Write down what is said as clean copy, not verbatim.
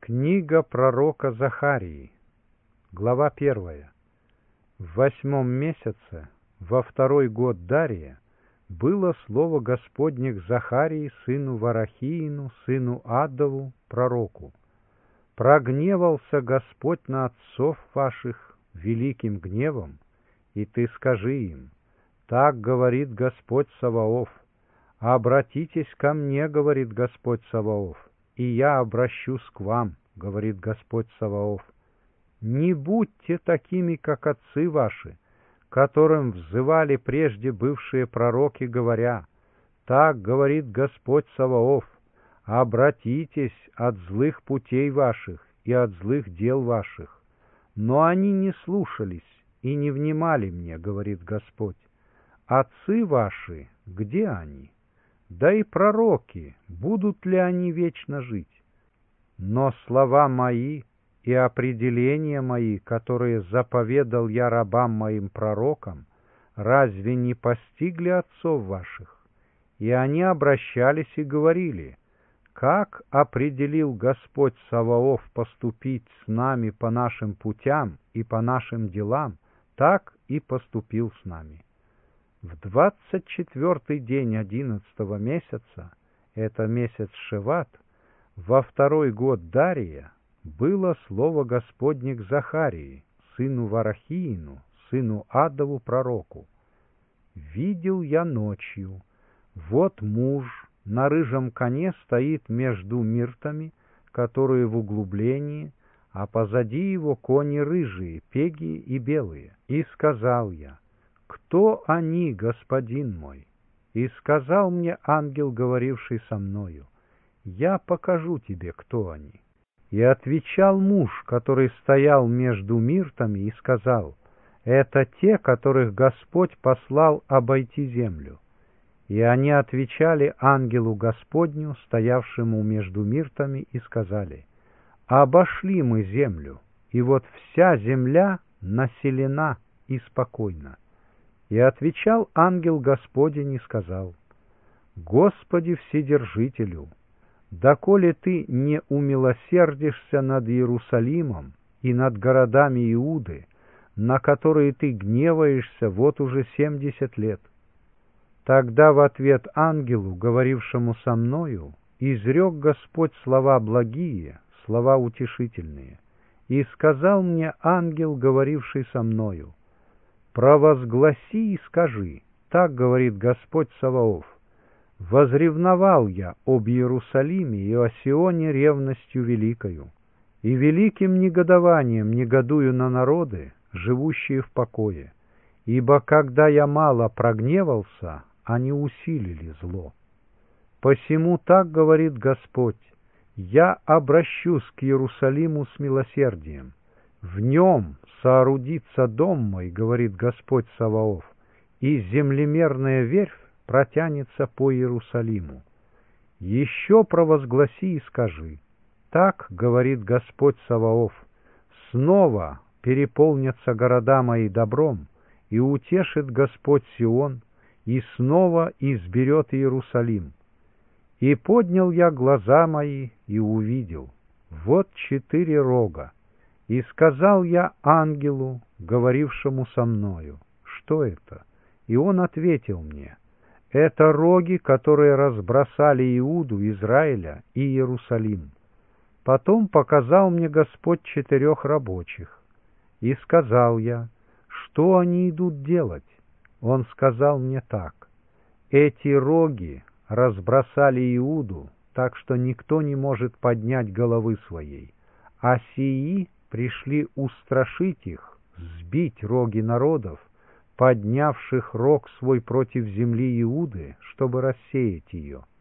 Книга пророка Захарии, глава 1. В 8 месяце, во 2 год Дария, было слово Господне к Захарии, сыну Варахиину, сыну Аддову, пророку. «Прогневался Господь на отцов ваших великим гневом, и ты скажи им, так говорит Господь Саваоф, обратитесь ко мне, говорит Господь Саваоф, и я обращусь к вам, говорит Господь Саваоф. Не будьте такими, как отцы ваши, которым взывали прежде бывшие пророки, говоря, так говорит Господь Саваоф, обратитесь от злых путей ваших и от злых дел ваших. Но они не слушались и не внимали мне, говорит Господь. Отцы ваши, где они? Да и пророки, будут ли они вечно жить? Но слова мои и определения мои, которые заповедал я рабам моим пророкам, разве не постигли отцов ваших? И они обращались и говорили, как определил Господь Саваоф поступить с нами по нашим путям и по нашим делам, так и поступил с нами. В 24-й день 11-го месяца, это месяц Шеват, во 2 год Дария, было слово Господне к Захарии, сыну Варахиину, сыну Аддову пророку. «Видел я ночью, вот муж на рыжем коне стоит между миртами, которые в углублении, а позади его кони рыжие, пеги и белые. И сказал я, кто они, господин мой? И сказал мне ангел, говоривший со мною, я покажу тебе, кто они. И отвечал муж, который стоял между миртами, и сказал, это те, которых Господь послал обойти землю. И они отвечали ангелу Господню, стоявшему между миртами, и сказали, обошли мы землю, и вот вся земля населена и спокойна. И отвечал ангел Господень и сказал, Господи Вседержителю, доколе ты не умилосердишься над Иерусалимом и над городами Иуды, на которые ты гневаешься вот уже 70 лет. Тогда в ответ ангелу, говорившему со мною, изрек Господь слова благие, слова утешительные, и сказал мне ангел, говоривший со мною, провозгласи и скажи, так говорит Господь Саваоф, возревновал я об Иерусалиме и о Сионе ревностью великою, и великим негодованием негодую на народы, живущие в покое, ибо когда я мало прогневался, они усилили зло. Посему так говорит Господь, я обращусь к Иерусалиму с милосердием, в нем соорудится дом мой, говорит Господь Саваоф, и землемерная верфь протянется по Иерусалиму. Еще провозгласи и скажи, так говорит Господь Саваоф, снова переполнятся города мои добром, и утешит Господь Сион, и снова изберет Иерусалим. И поднял я глаза мои и увидел, вот 4 рога, и сказал я ангелу, говорившему со мною, что это? И он ответил мне, это роги, которые разбросали Иуду, Израиля и Иерусалим. Потом показал мне Господь 4 рабочих, и сказал я, что они идут делать? Он сказал мне так, эти роги разбросали Иуду, так что никто не может поднять головы своей, а сии пришли устрашить их, сбить роги народов, поднявших рог свой против земли Иуды, чтобы рассеять ее.